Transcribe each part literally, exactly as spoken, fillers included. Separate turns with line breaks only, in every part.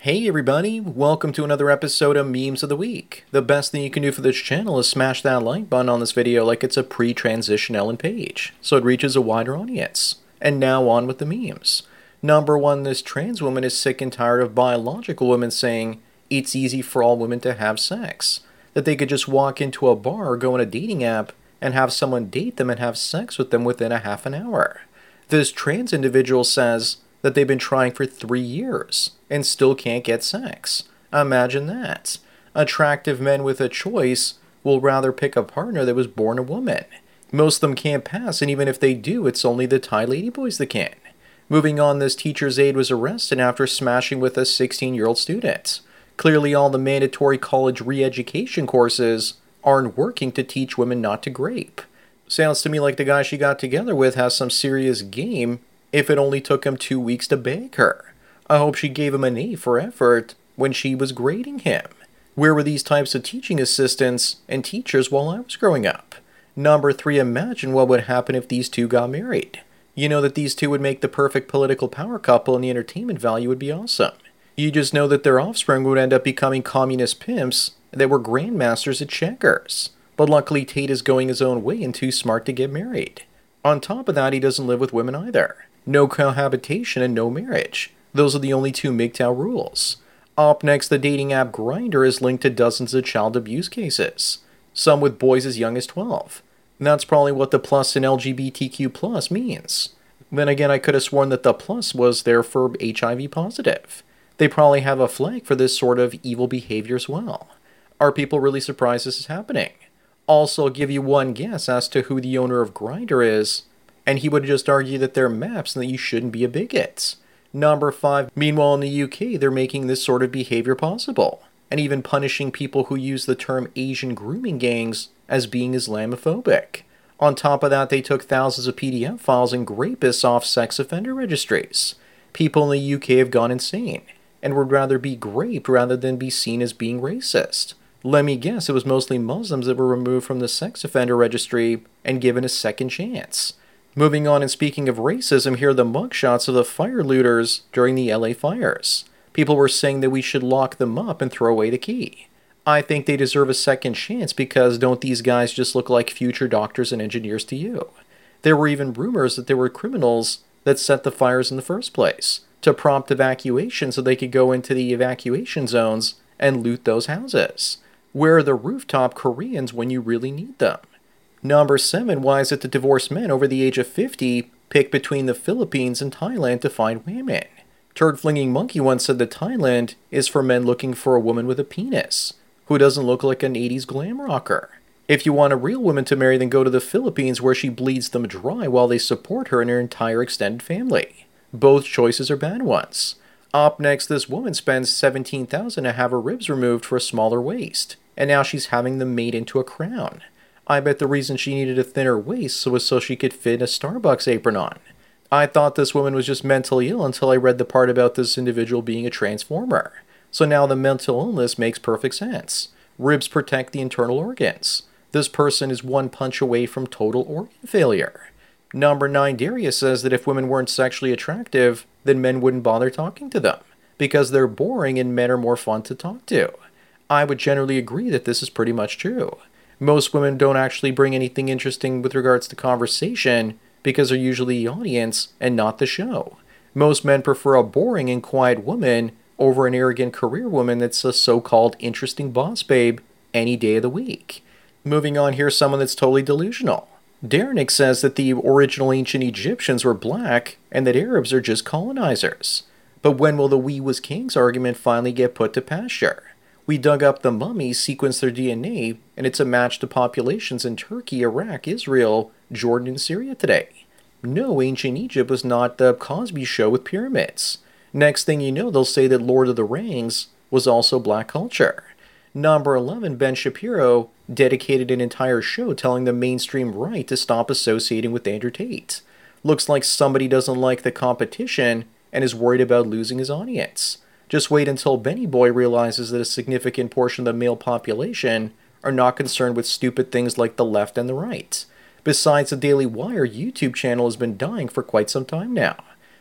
Hey everybody, welcome to another episode of Memes of the Week. The best thing you can do for this channel is smash that like button on this video like it's a pre-transition Ellen Page, so it reaches a wider audience. And now on with the memes. Number one, this trans woman is sick and tired of biological women saying it's easy for all women to have sex. That they could just walk into a bar or go on a dating app and have someone date them and have sex with them within a half an hour. This trans individual says that they've been trying for three years and still can't get sex. Imagine that. Attractive men with a choice will rather pick a partner that was born a woman. Most of them can't pass, and even if they do, it's only the Thai ladyboys that can. Moving on, this teacher's aide was arrested after smashing with a sixteen-year-old student. Clearly, all the mandatory college re-education courses aren't working to teach women not to grape. Sounds to me like the guy she got together with has some serious game if it only took him two weeks to beg her. I hope she gave him an A for effort when she was grading him. Where were these types of teaching assistants and teachers while I was growing up? Number three, imagine what would happen if these two got married. You know that these two would make the perfect political power couple and the entertainment value would be awesome. You just know that their offspring would end up becoming communist pimps that were grandmasters at checkers. But luckily Tate is going his own way and too smart to get married. On top of that, he doesn't live with women either. No cohabitation and no marriage. Those are the only two M G T O W rules. Up next, the dating app Grindr is linked to dozens of child abuse cases. Some with boys as young as twelve. And that's probably what the plus in L G B T Q plus means. Then again, I could have sworn that the plus was there for H I V positive. They probably have a flag for this sort of evil behavior as well. Are people really surprised this is happening? Also, I'll give you one guess as to who the owner of Grindr is, and he would just argue that they're maps and that you shouldn't be a bigot. Number five, meanwhile in the U K, they're making this sort of behavior possible, and even punishing people who use the term Asian grooming gangs as being Islamophobic. On top of that, they took thousands of P D F files and rapists off sex offender registries. People in the U K have gone insane, and would rather be graped rather than be seen as being racist. Let me guess, it was mostly Muslims that were removed from the sex offender registry and given a second chance. Moving on, and speaking of racism, here are the mugshots of the fire looters during the L A fires. People were saying that we should lock them up and throw away the key. I think they deserve a second chance because don't these guys just look like future doctors and engineers to you? There were even rumors that there were criminals that set the fires in the first place to prompt evacuation so they could go into the evacuation zones and loot those houses. Where are the rooftop Koreans when you really need them? Number seven, why is it that divorced men over the age of fifty pick between the Philippines and Thailand to find women? Turd-flinging Monkey once said that Thailand is for men looking for a woman with a penis, who doesn't look like an eighties glam rocker. If you want a real woman to marry, then go to the Philippines where she bleeds them dry while they support her and her entire extended family. Both choices are bad ones. Up next, this woman spends seventeen thousand dollars to have her ribs removed for a smaller waist, and now she's having them made into a crown. I bet the reason she needed a thinner waist was so she could fit a Starbucks apron on. I thought this woman was just mentally ill until I read the part about this individual being a transformer. So now the mental illness makes perfect sense. Ribs protect the internal organs. This person is one punch away from total organ failure. Number nine, Darius says that if women weren't sexually attractive, then men wouldn't bother talking to them, because they're boring and men are more fun to talk to. I would generally agree that this is pretty much true. Most women don't actually bring anything interesting with regards to conversation because they're usually the audience and not the show. Most men prefer a boring and quiet woman over an arrogant career woman that's a so-called interesting boss babe any day of the week. Moving on, here's someone that's totally delusional. Darnick says that the original ancient Egyptians were black and that Arabs are just colonizers. But when will the we was kings argument finally get put to pasture? We dug up the mummies, sequenced their D N A, and it's a match to populations in Turkey, Iraq, Israel, Jordan, and Syria today. No, ancient Egypt was not the Cosby Show with pyramids. Next thing you know, they'll say that Lord of the Rings was also black culture. Number eleven, Ben Shapiro dedicated an entire show telling the mainstream right to stop associating with Andrew Tate. Looks like somebody doesn't like the competition and is worried about losing his audience. Just wait until Benny Boy realizes that a significant portion of the male population are not concerned with stupid things like the left and the right. Besides, the Daily Wire YouTube channel has been dying for quite some time now.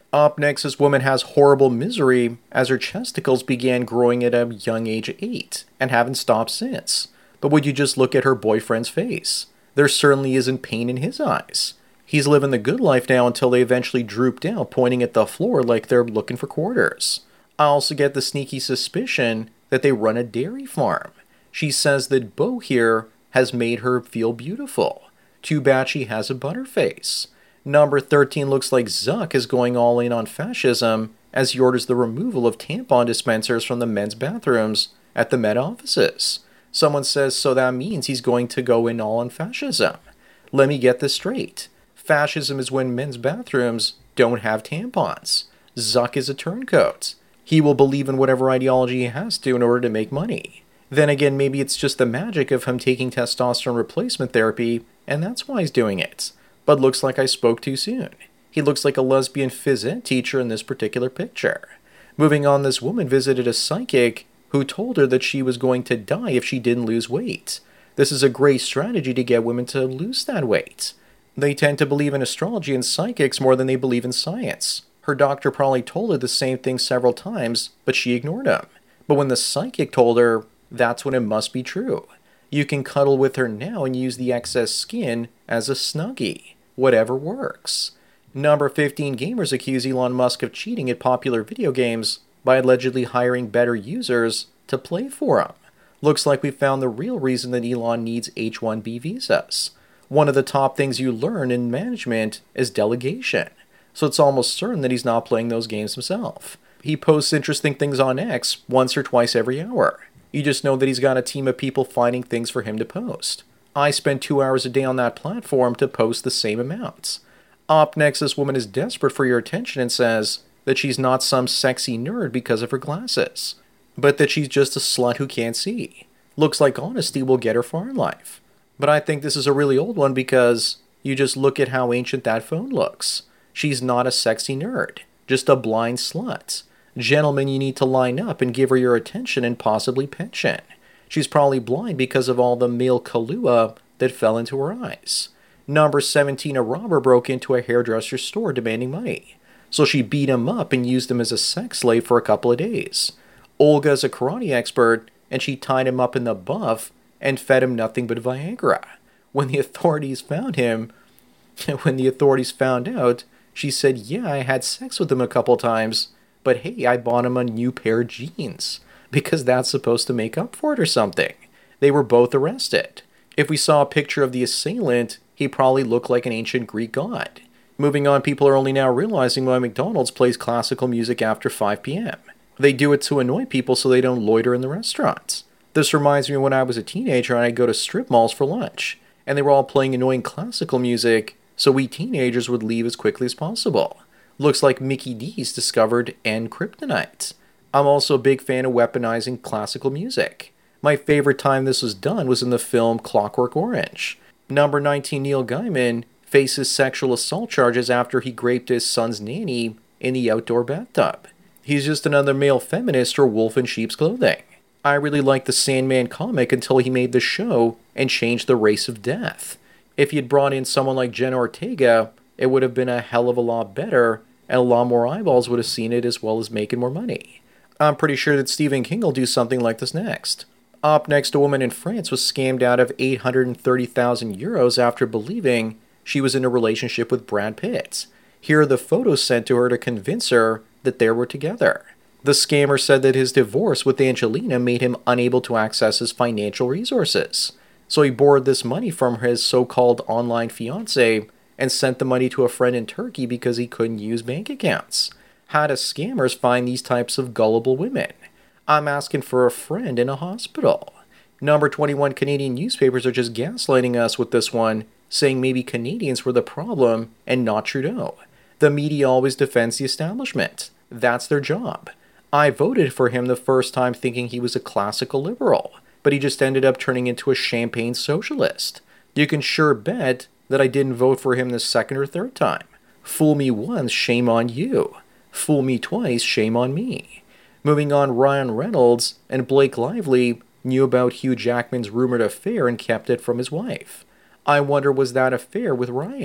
Up next, this woman has horrible misery as her chesticles began growing at a young age of eight and haven't stopped since. But would you just look at her boyfriend's face? There certainly isn't pain in his eyes. He's living the good life now until they eventually droop down, pointing at the floor like they're looking for quarters. I also get the sneaky suspicion that they run a dairy farm. She says that Bo here has made her feel beautiful. Too bad she has a butterface. Number thirteen looks like Zuck is going all in on fascism as he orders the removal of tampon dispensers from the men's bathrooms at the Met offices. Someone says, so that means he's going to go in all on fascism. Let me get this straight. Fascism is when men's bathrooms don't have tampons. Zuck is a turncoat. He will believe in whatever ideology he has to in order to make money. Then again, maybe it's just the magic of him taking testosterone replacement therapy, and that's why he's doing it. But looks like I spoke too soon. He looks like a lesbian phys ed teacher in this particular picture. Moving on, this woman visited a psychic who told her that she was going to die if she didn't lose weight. This is a great strategy to get women to lose that weight. They tend to believe in astrology and psychics more than they believe in science. Her doctor probably told her the same thing several times, but she ignored him. But when the psychic told her, that's when it must be true. You can cuddle with her now and use the excess skin as a snuggie. Whatever works. Number fifteen, gamers accuse Elon Musk of cheating at popular video games by allegedly hiring better users to play for him. Looks like we found the real reason that Elon needs H one B visas. One of the top things you learn in management is delegation. So it's almost certain that he's not playing those games himself. He posts interesting things on X once or twice every hour. You just know that he's got a team of people finding things for him to post. I spend two hours a day on that platform to post the same amounts. Up next, this woman is desperate for your attention and says that she's not some sexy nerd because of her glasses, but that she's just a slut who can't see. Looks like honesty will get her far in life. But I think this is a really old one because you just look at how ancient that phone looks. She's not a sexy nerd, just a blind slut. Gentlemen, you need to line up and give her your attention and possibly pension. She's probably blind because of all the male Kahlua that fell into her eyes. Number seventeen, a robber broke into a hairdresser's store demanding money. So she beat him up and used him as a sex slave for a couple of days. Olga is a karate expert, and she tied him up in the buff and fed him nothing but Viagra. When the authorities found him, when the authorities found out, she said, yeah, I had sex with him a couple times, but hey, I bought him a new pair of jeans. Because that's supposed to make up for it or something. They were both arrested. If we saw a picture of the assailant, he probably looked like an ancient Greek god. Moving on, people are only now realizing why McDonald's plays classical music after five p.m. They do it to annoy people so they don't loiter in the restaurants. This reminds me of when I was a teenager and I'd go to strip malls for lunch, and they were all playing annoying classical music, so we teenagers would leave as quickly as possible. Looks like Mickey D's discovered N kryptonite. I'm also a big fan of weaponizing classical music. My favorite time this was done was in the film Clockwork Orange. Number nineteen, Neil Gaiman faces sexual assault charges after he raped his son's nanny in the outdoor bathtub. He's just another male feminist or wolf in sheep's clothing. I really liked the Sandman comic until he made the show and changed the race of death. If he had brought in someone like Jenna Ortega, it would have been a hell of a lot better, and a lot more eyeballs would have seen it as well as making more money. I'm pretty sure that Stephen King will do something like this next. Up next, a woman in France was scammed out of eight hundred thirty thousand euros after believing she was in a relationship with Brad Pitt. Here are the photos sent to her to convince her that they were together. The scammer said that his divorce with Angelina made him unable to access his financial resources. So he borrowed this money from his so-called online fiancé and sent the money to a friend in Turkey because he couldn't use bank accounts. How do scammers find these types of gullible women? I'm asking for a friend in a hospital. Number twenty-one, Canadian newspapers are just gaslighting us with this one, saying maybe Canadians were the problem and not Trudeau. The media always defends the establishment. That's their job. I voted for him the first time thinking he was a classical liberal, but he just ended up turning into a champagne socialist. You can sure bet that I didn't vote for him the second or third time. Fool me once, shame on you. Fool me twice, shame on me. Moving on, Ryan Reynolds and Blake Lively knew about Hugh Jackman's rumored affair and kept it from his wife. I wonder, was that affair with Ryan?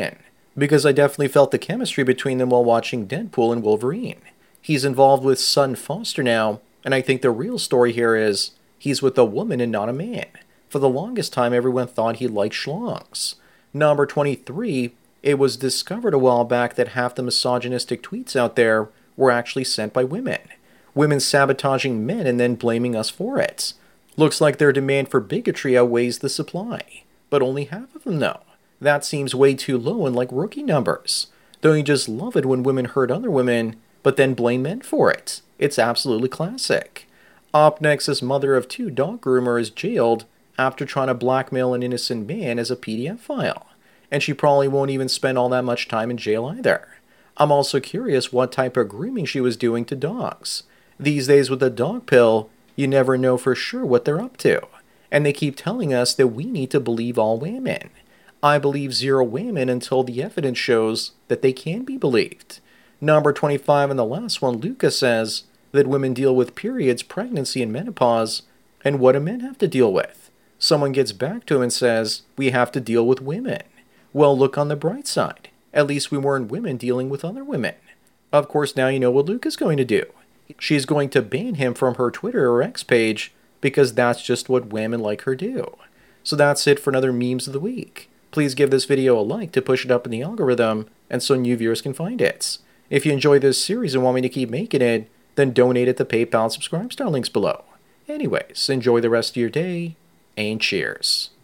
because I definitely felt the chemistry between them while watching Deadpool and Wolverine. He's involved with Sutton Foster now, and I think the real story here is he's with a woman and not a man. For the longest time, everyone thought he liked schlongs. Number twenty-three, it was discovered a while back that half the misogynistic tweets out there were actually sent by women. Women sabotaging men and then blaming us for it. Looks like their demand for bigotry outweighs the supply. But only half of them though. That seems way too low and like rookie numbers. Don't you just love it when women hurt other women, but then blame men for it? It's absolutely classic. Opnex's mother of two dog groomer is jailed after trying to blackmail an innocent man as a P D F file. And she probably won't even spend all that much time in jail either. I'm also curious what type of grooming she was doing to dogs. These days with the dog pill, you never know for sure what they're up to. And they keep telling us that we need to believe all women. I believe zero women until the evidence shows that they can be believed. Number twenty-five and the last one, Lucas says that women deal with periods, pregnancy, and menopause, and what do men have to deal with? Someone gets back to him and says, we have to deal with women. Well, look on the bright side. At least we weren't women dealing with other women. Of course, now you know what Luke is going to do. She's going to ban him from her Twitter or X page because that's just what women like her do. So that's it for another Memes of the Week. Please give this video a like to push it up in the algorithm and so new viewers can find it. If you enjoy this series and want me to keep making it, then donate at the PayPal and Subscribe Star links below. Anyways, enjoy the rest of your day, and cheers.